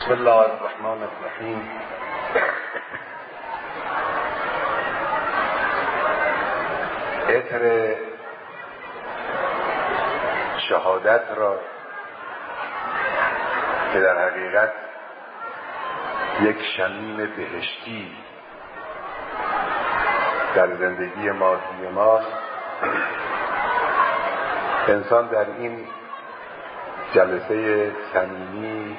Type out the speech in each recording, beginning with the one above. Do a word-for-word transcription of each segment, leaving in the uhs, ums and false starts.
بسم الله الرحمن الرحیم. عطر شهادت را که در حقیقت یک شمیم بهشتی در زندگی مادی ماست، انسان در این جلسه صمیمی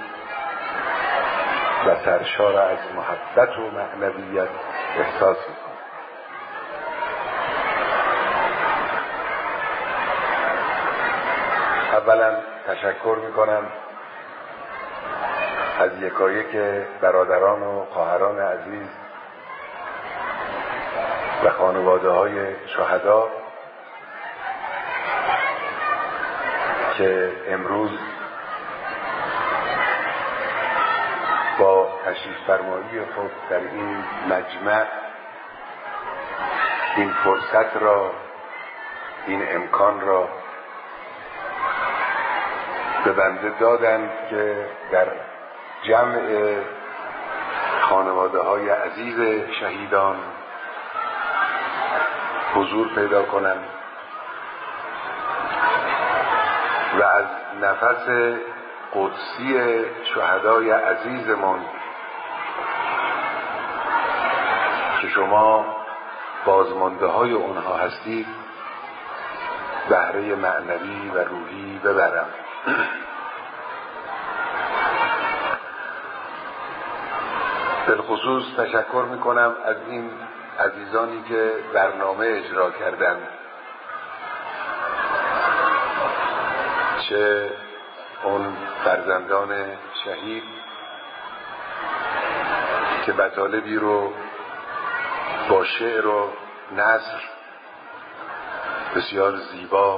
و سرشار از محبت و معنویت احساس می‌کنه. اولا تشکر میکنم از یکایک برادران و خواهران عزیز و خانواده های شهدا که امروز با تشریف فرمایی خود در این مجمع این فرصت را، این امکان را به بنده دادند که در جمع خانواده های عزیز شهیدان حضور پیدا کنم و از نفس قدسی شهدای عزیزمان که شما بازمانده های اونها هستید بهره معنوی و روحی ببرم. بالخصوص تشکر میکنم از این عزیزانی که برنامه اجرا کردند، چه اون فرزندان شهید که مطالبی رو با شعر و نثر بسیار زیبا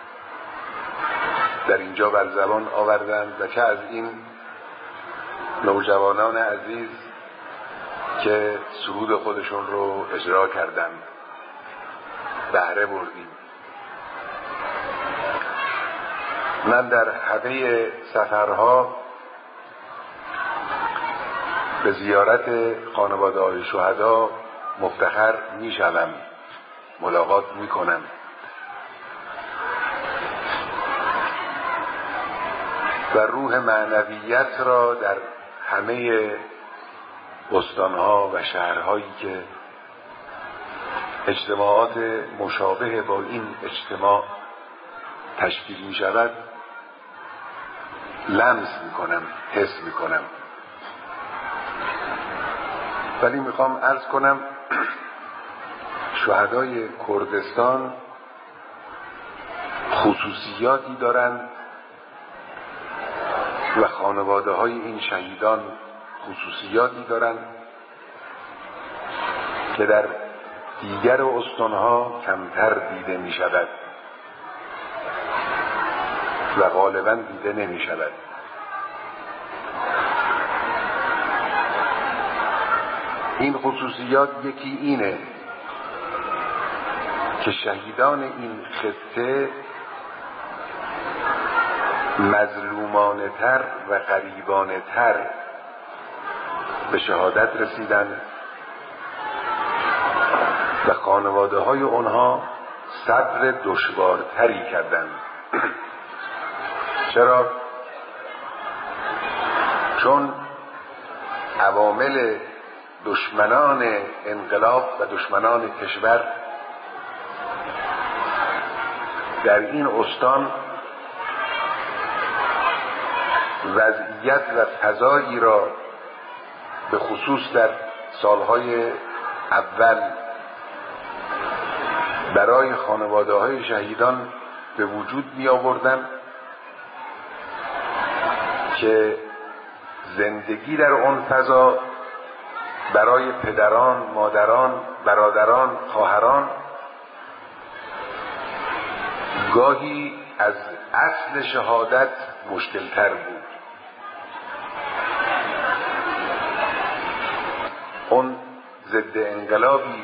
در اینجا بر زبان آوردند و چه از این نوجوانان عزیز که سرود خودشون رو اجرا کردند بهره بردیم. من در همه سفرها به زیارت خانواده های شهدا مفتخر می شوم، ملاقات می کنم. و روح معنویت را در همه استانها و شهرهایی که اجتماعات مشابه با این اجتماع تشکیل می شود لمس می کنم، حس می کنم. ولی میخوام عرض کنم شهدای کردستان خصوصیاتی دارند و خانواده های این شهیدان خصوصیاتی دارند که در دیگر استانها کمتر دیده می شود و غالبا دیده نمی شود. این خصوصیات یکی اینه که شهیدان این خطه مظلومانه تر و غریبانه تر به شهادت رسیدند و خانواده های اونها صبر دشوارتری کردند. چرا؟ چون عوامل دشمنان انقلاب و دشمنان کشور در این استان وضعیت و فضایی را به خصوص در سالهای اول برای خانواده های شهیدان به وجود می آوردن که زندگی در آن فضا برای پدران، مادران، برادران، خواهران گاهی از اصل شهادت مشکل‌تر بود. اون ضد انقلابی،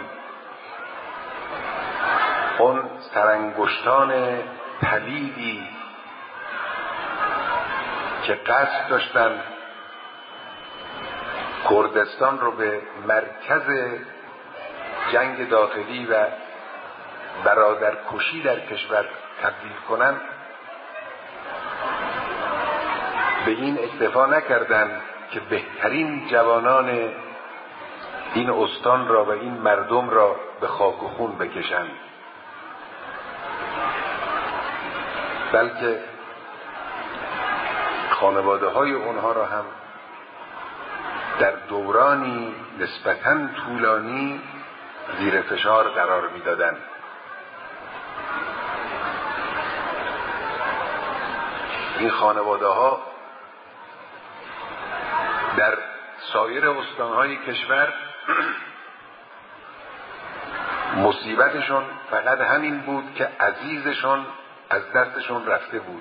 اون سرانگشتان پلیدی که قصد داشتند کردستان رو به مرکز جنگ داخلی و برادرکشی در کشور تبدیل کنن، به این اکتفا نکردند که بهترین جوانان این استان را و این مردم را به خاک و خون بکشند، بلکه خانواده های اونها را هم در دورانی نسبتاً طولانی زیر فشار قرار می‌دادند. این خانواده ها در سایر استانهای کشور مصیبتشون فقط همین بود که عزیزشون از دستشون رفته بود.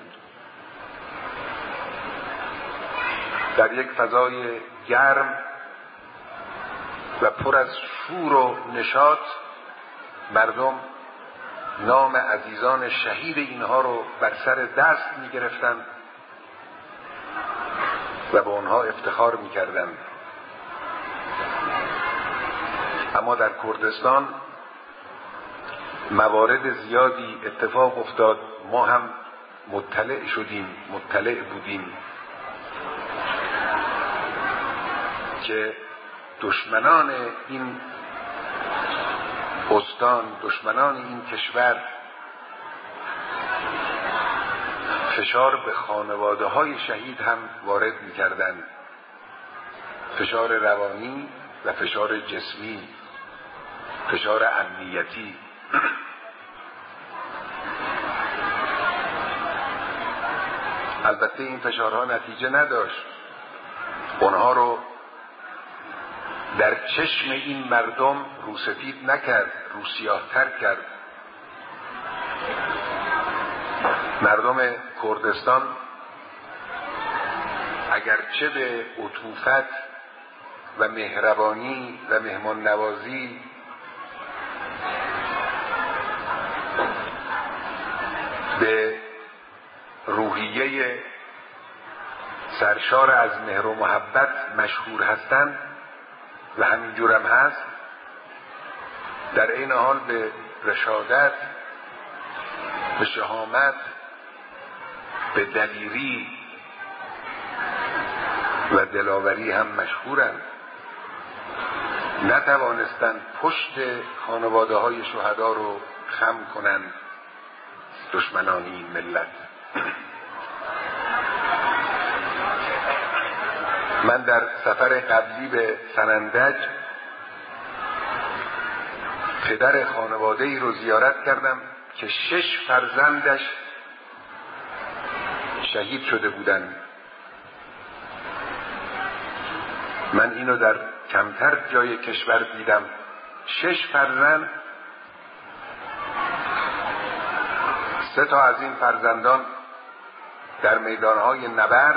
در یک فضای گرم و پر از شور و نشاط مردم نام عزیزان شهید اینها رو بر سر دست می گرفتن و به اونها افتخار می کردن. اما در کردستان موارد زیادی اتفاق افتاد، ما هم مطلع شدیم، مطلع بودیم که دشمنان این استان، دشمنان این کشور فشار به خانواده های شهید هم وارد می کردن، فشار روانی و فشار جسمی، فشار امنیتی. البته این فشارها نتیجه نداشت، اونها رو در چشم این مردم روسفید نکرد، روسیاه‌تر کرد. مردم کردستان اگرچه به عطوفت و مهربانی و مهمان نوازی به روحیه سرشار از مهر و محبت مشهور هستند و همینجور هم هست، در این حال به رشادت، به شهامت، به دلیری و دلاوری هم مشهورند. نتوانستند پشت خانواده های شهدا رو خم کنند دشمنان این ملت. من در سفر قبلی به سنندج پدر خانواده ای رو زیارت کردم که شش فرزندش شهید شده بودند. من اینو در کمتر جای کشور دیدم. شش فرزند، سه تا از این فرزندان در میدانهای نبرد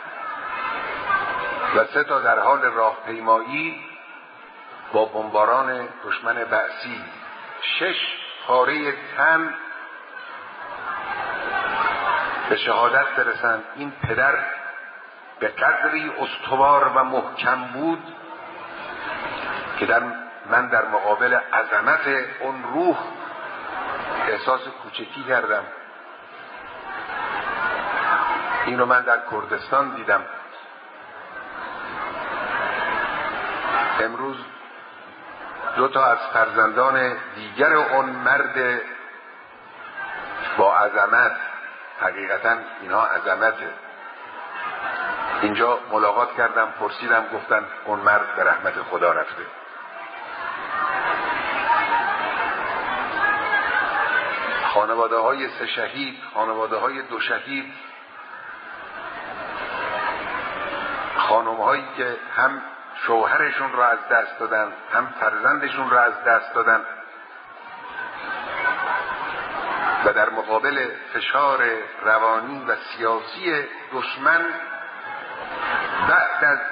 و سه تا در حال راهپیمایی با بمباران دشمن بعثی. شش پاره تن به شهادت برسند. این پدر به قدری استوار و محکم بود که در من در مقابل عظمت اون روح احساس کوچکی کردم. این رو من در کردستان دیدم. امروز دو تا از فرزندان دیگر اون مرد با عظمت، حقیقتا اینها عظمته، اینجا ملاقات کردم، پرسیدم، گفتن اون مرد به رحمت خدا رفته. خانواده های سه شهید، خانواده های دو شهید، خانم هایی که هم شوهرشون را از دست دادن، هم فرزندشون را از دست دادن و در مقابل فشار روانی و سیاسی دشمن بعد از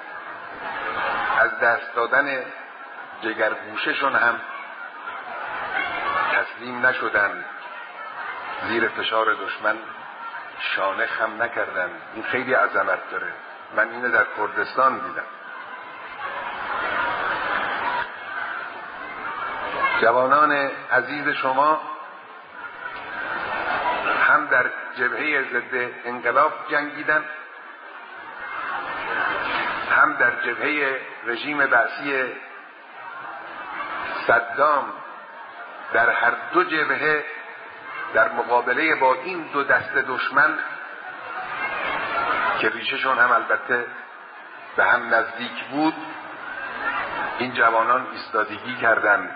از دست دادن جگرگوششون هم تسلیم نشدن، زیر فشار دشمن شانه خم نکردن. این خیلی عظمت داره. من اینو در کردستان دیدم. جوانان عزیز شما هم در جبهه ضد انقلاب جنگیدن، هم در جبهه رژیم بعثی صدام در هر دو جبهه در مقابله با این دو دست دشمن که ریشهشون هم البته به هم نزدیک بود، این جوانان ایستادگی کردند.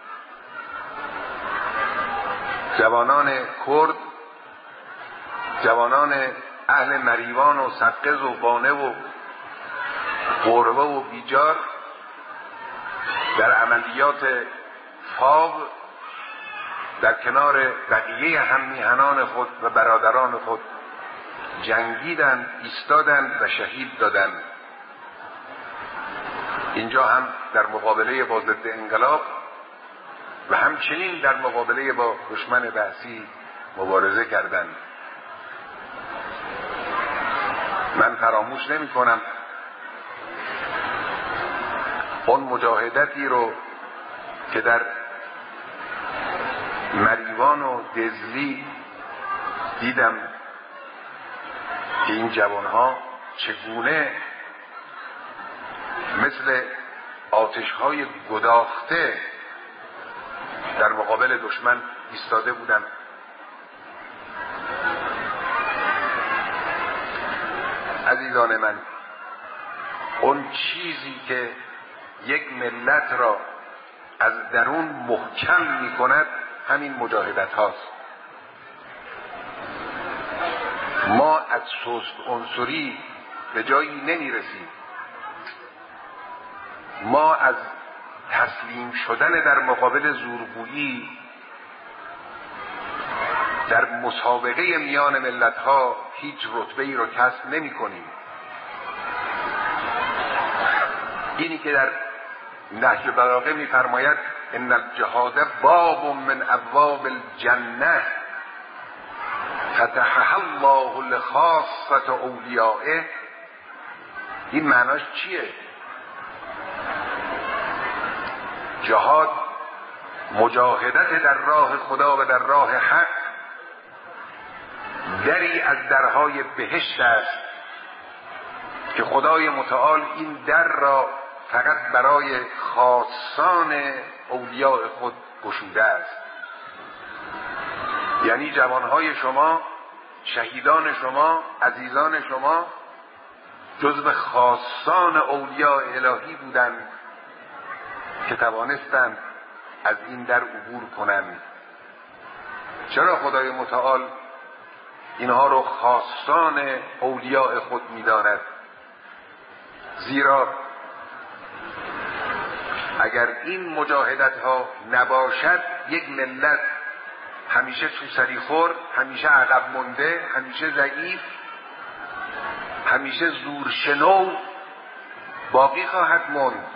جوانان کرد، جوانان اهل مریوان و سقز و بانه و قربه و بیجار در عملیات فاو در کنار بقیه هم میهنان خود و برادران خود جنگیدند، ایستادند و شهید دادند. اینجا هم در مقابله با ضد انقلاب و همچنین در مقابله با دشمن بعثی مبارزه کردند. من فراموش نمی کنم اون مجاهدتی رو که در مریوان و دزلی دیدم که این جوانها چگونه مثل آتش‌های گداخته در مقابل دشمن ایستاده بودند. عزیزان من، اون چیزی که یک ملت را از درون محکم می کند همین مجاهدت هاست. ما از سست عنصری به جایی نمی رسیم. ما از تسلیم شدن در مقابل زورگویی در مسابقه میان ملت ها هیچ رتبه ای رو کسب نمی کنیم. اینی که در نهج البلاغه می فرماید ان الجهاد باب من ابواب الجنه فتحها الله لخاصة اولیائه، این معناش چیه؟ جهاد مجاهدت در راه خدا و در راه حق دری از درهای بهشت است که خدای متعال این در را فقط برای خاصان اولیاء خود گشوده است. یعنی جوانهای شما، شهیدان شما، عزیزان شما جزو خاصان اولیاء الهی بودند که توانستند از این در عبور کنند. چرا خدای متعال اینها رو خاصان اولیاء خود می‌داند؟ زیرا اگر این مجاهدت ها نباشد یک ملت همیشه سوسری خور، همیشه عقب مونده، همیشه ضعیف، همیشه زورشنو باقی خواهد موند.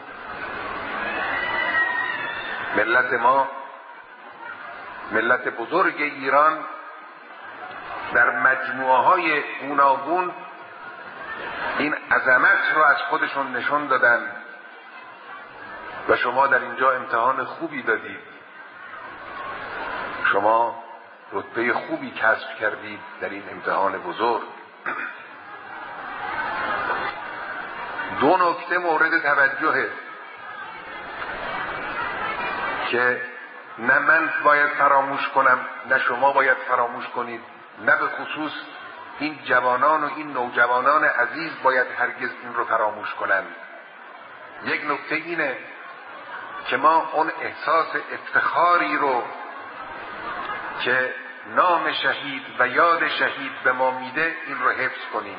ملت ما، ملت بزرگ ایران در مجموعه های گوناگون این عظمت رو از خودشون نشون دادن و شما در اینجا امتحان خوبی دادید. شما رتبه خوبی کسب کردید در این امتحان بزرگ. دو نکته مورد توجهه که نه من باید فراموش کنم، نه شما باید فراموش کنید، نه به خصوص این جوانان و این نوجوانان عزیز باید هرگز این رو فراموش کنند. یک نکته اینه که ما اون احساس افتخاری رو که نام شهید و یاد شهید به ما میده این رو حفظ کنیم.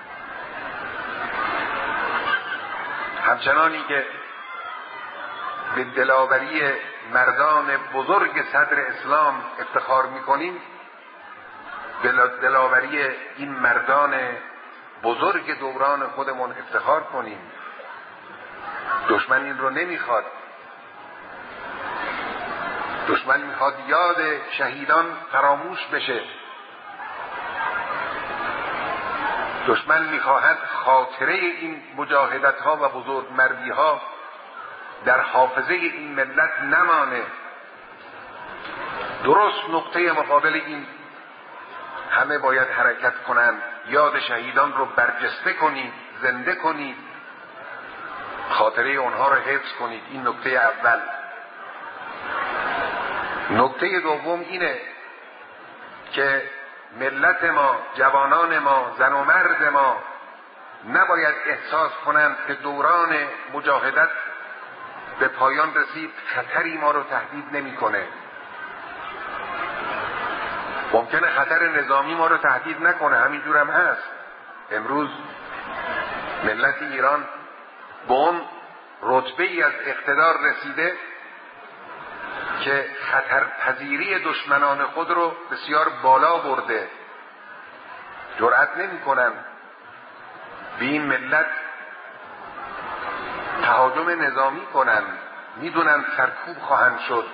همچنانی که به دلاوری مردان بزرگ صدر اسلام افتخار میکنیم، به دلاوری این مردان بزرگ دوران خودمون افتخار کنیم. دشمن این رو نمیخواد. دشمن میخواد یاد شهیدان فراموش بشه. دشمن میخواهد خاطره این مجاهدت ها و بزرگ مردی ها در حافظه این ملت نمانه. درست نقطه مقابل این همه باید حرکت کنند، یاد شهیدان رو برجسته کنید، زنده کنید، خاطره اونها رو حفظ کنید. این نکته اول. نکته دوم اینه که ملت ما، جوانان ما، زن و مرد ما نباید احساس کنند که دوران مجاهدت به پایان رسید، خطری ما رو تهدید نمی‌کنه. ممکنه خطر نظامی ما رو تهدید نکنه، همینجور هم هست. امروز ملت ایران به اون رتبه ای از اقتدار رسیده که خطرپذیری دشمنان خود رو بسیار بالا برده. جرأت نمی کنن به این ملت تهاجم نظامی کنن، میدونن سرکوب خواهند شد.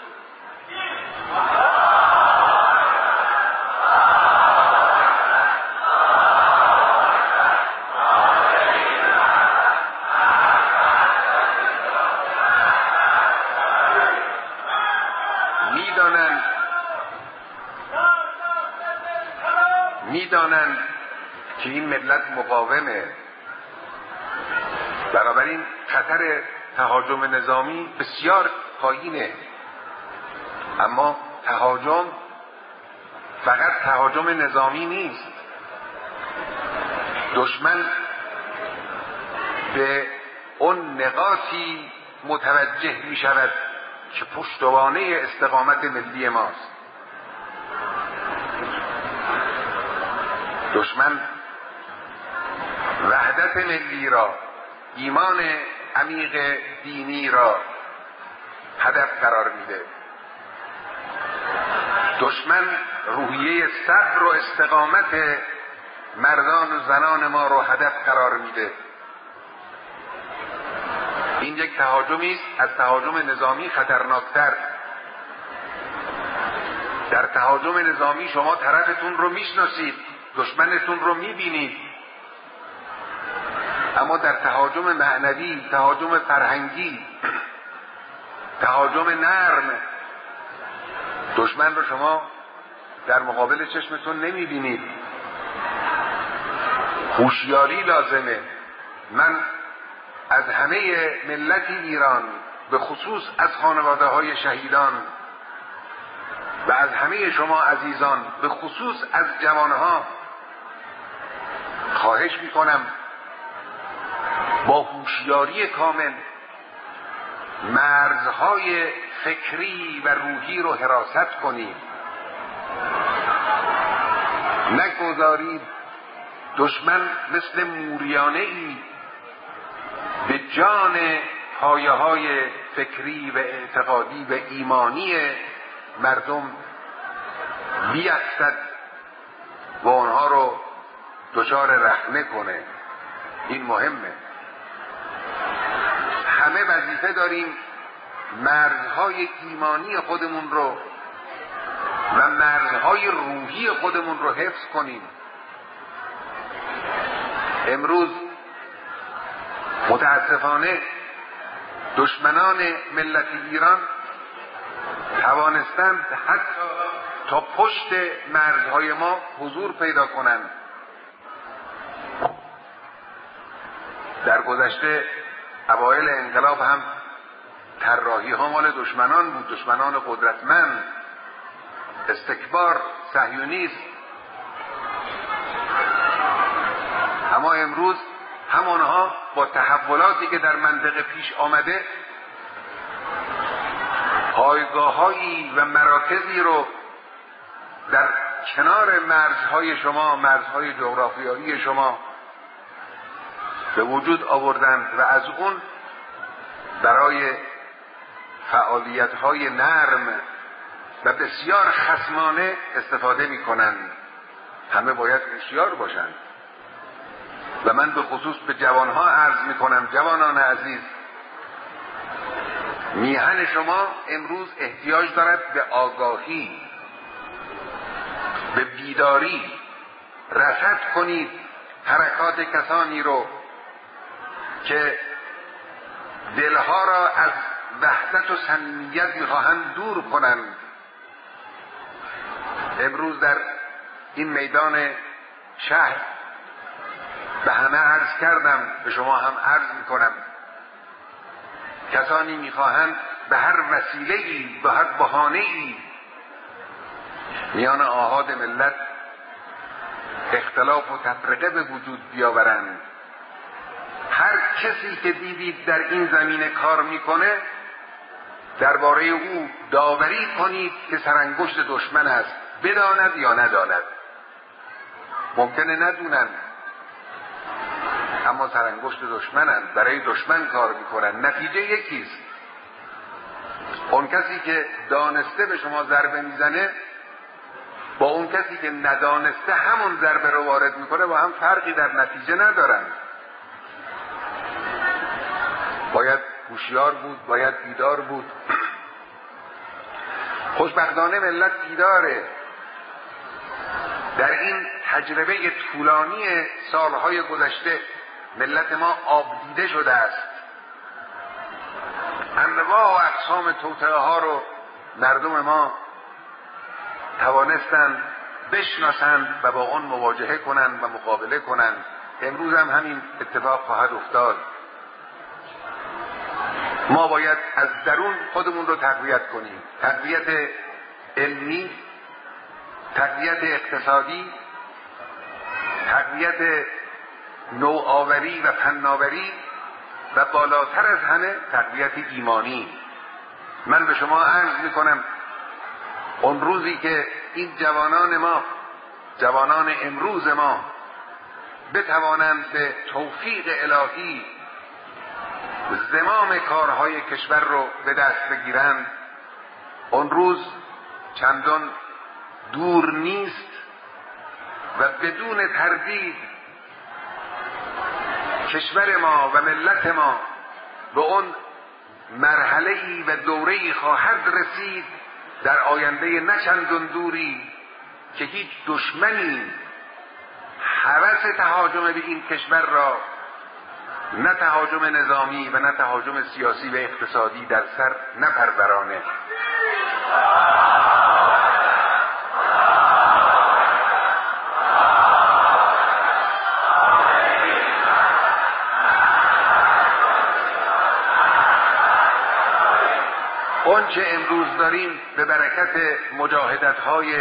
میدانن میدانن که این ملت مقاومه، بنابراین خطر تهاجم نظامی بسیار پایینه. اما تهاجم فقط تهاجم نظامی نیست. دشمن به اون نقاطی متوجه می شود که پشتوانه استقامت ملی ماست. دشمن وحدت ملی را، ایمان عمیق دینی را هدف قرار میده. دشمن روحیه صبر و استقامت مردان و زنان ما رو هدف قرار میده. این یک تهاجمی است از تهاجم نظامی خطرناکتر. در تهاجم نظامی شما طرفتون رو میشناسید، دشمنتون رو میبینید، اما در تهاجم معنوی، تهاجم فرهنگی، تهاجم نرم، دشمن رو شما در مقابل چشمتون نمیبینید. هوشیاری لازمه. من از همه ملت ایران، به خصوص از خانواده های شهیدان و از همه شما عزیزان، به خصوص از جوانها خواهش میکنم با هوشیاری کامل مرزهای فکری و روحی رو حراست کنید. نگذارید دشمن مثل موریانه ای به جان پایه های فکری و اعتقادی و ایمانی مردم بیفتد و آنها رو دچار رخنه کنه. این مهمه. همه وظیفه داریم مرزهای ایمانی خودمون رو و مرزهای روحی خودمون رو حفظ کنیم. امروز متاسفانه دشمنان ملت ایران توانستند حتی تا پشت مرزهای ما حضور پیدا کنند. در گذشته اوایل انقلاب هم طراحی ها مال دشمنان بود، دشمنان قدرتمند، استکبار، صهیونیست. اما امروز همانها با تحولاتی که در منطقه پیش آمده پایگاه‌هایی و مراکزی رو در کنار مرزهای شما، مرزهای جغرافیایی شما به وجود آوردند و از اون برای فعالیت‌های نرم و بسیار خصمانه استفاده می‌کنند. همه باید هوشیار باشند و من به خصوص به جوانها عرض می‌کنم: جوانان عزیز، میهن شما امروز احتیاج دارد به آگاهی، به بیداری. رصد کنید حرکات کسانی رو که دلها را از وحدت و صمیمیت میخواهند دور کنند. امروز در این میدان شهر به همه عرض کردم، به شما هم عرض میکنم، کسانی میخواهند به هر وسیله‌ای، به هر بهانه‌ای میان آحاد ملت اختلاف و تفرقه به وجود بیاورند. هر کسی که دیدید در این زمینه کار میکنه درباره او داوری کنید که سرانگشت دشمن است، بداند یا نداند. ممکنه ندونن اما سرانگشت دشمنند، برای دشمن کار میکنن. نتیجه یکیست، اون کسی که دانسته به شما ضربه میزنه با اون کسی که ندانسته همون ضربه رو وارد میکنه با هم فرقی در نتیجه ندارن. باید هوشیار بود، باید بیدار بود. خوشبختانه ملت بیداره. در این تجربه طولانی سالهای گذشته ملت ما آب دیده شده است. انواع و اقسام توطئه ها رو مردم ما توانستند بشناسند و با اون مواجهه کنند و مقابله کنند. امروز هم همین اتفاق خواهد افتاد. ما باید از درون خودمون رو تقویت کنیم، تقویت علمی، تقویت اقتصادی، تقویت نوآوری و فناوری و بالاتر از همه تقویت ایمانی. من به شما عرض میکنم اون روزی که این جوانان ما، جوانان امروز ما بتوانند به توفیق الهی زمام کارهای کشور رو به دست بگیرند، اون روز چندان دور نیست و بدون تردید کشور ما و ملت ما به اون مرحله‌ای و دوره‌ای خواهد رسید در آینده نه چندان دوری که هیچ دشمنی هوس تهاجم به این کشور را، نه تهاجم نظامی و نه تهاجم سیاسی و اقتصادی، در سر نپرورانه. اون چه امروز داریم به برکت مجاهدت‌های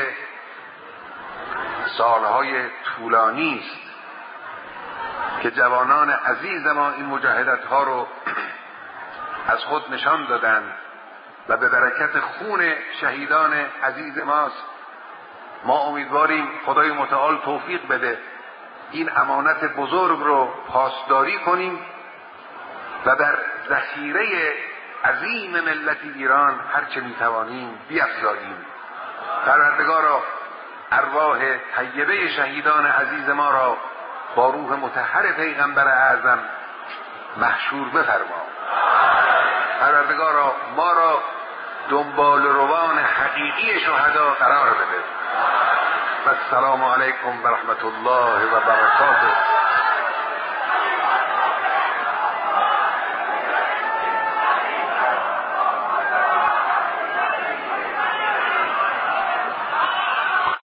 سالهای طولانی است که جوانان عزیز ما این مجاهدت‌ها رو از خود نشان دادند و به برکت خون شهیدان عزیز ماست. ما امیدواریم خدای متعال توفیق بده این امانت بزرگ رو پاسداری کنیم و در ذخیره عظیم ملت ایران هرچه میتوانیم بیفزاییم. پروردگارا ارواح طیبه شهیدان عزیز ما را با روح مطهر پیغمبر اعظم محشور بفرما. پروردگارا ما را دنبال روان حقیقی شهدا قرار بده. و السلام علیکم و رحمت الله و برکاته.